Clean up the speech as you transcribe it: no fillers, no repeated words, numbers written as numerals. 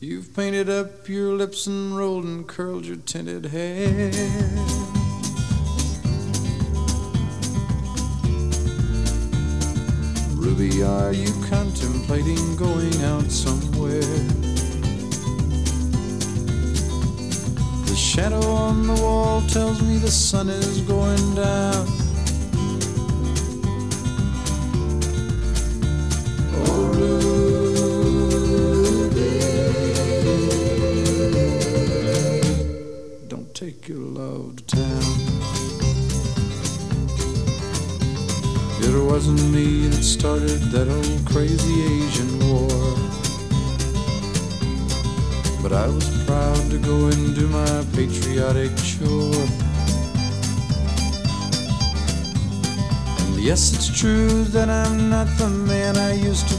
You've painted up your lips and rolled and curled your tinted hair. Ruby, are you contemplating going out somewhere? The shadow on the wall tells me the sun is going down. Oh, Ruby, don't take your love to town. It wasn't me that started that old crazy Asian war, but I was proud to go and do my patriotic chore. And yes, it's true that I'm not the man I used to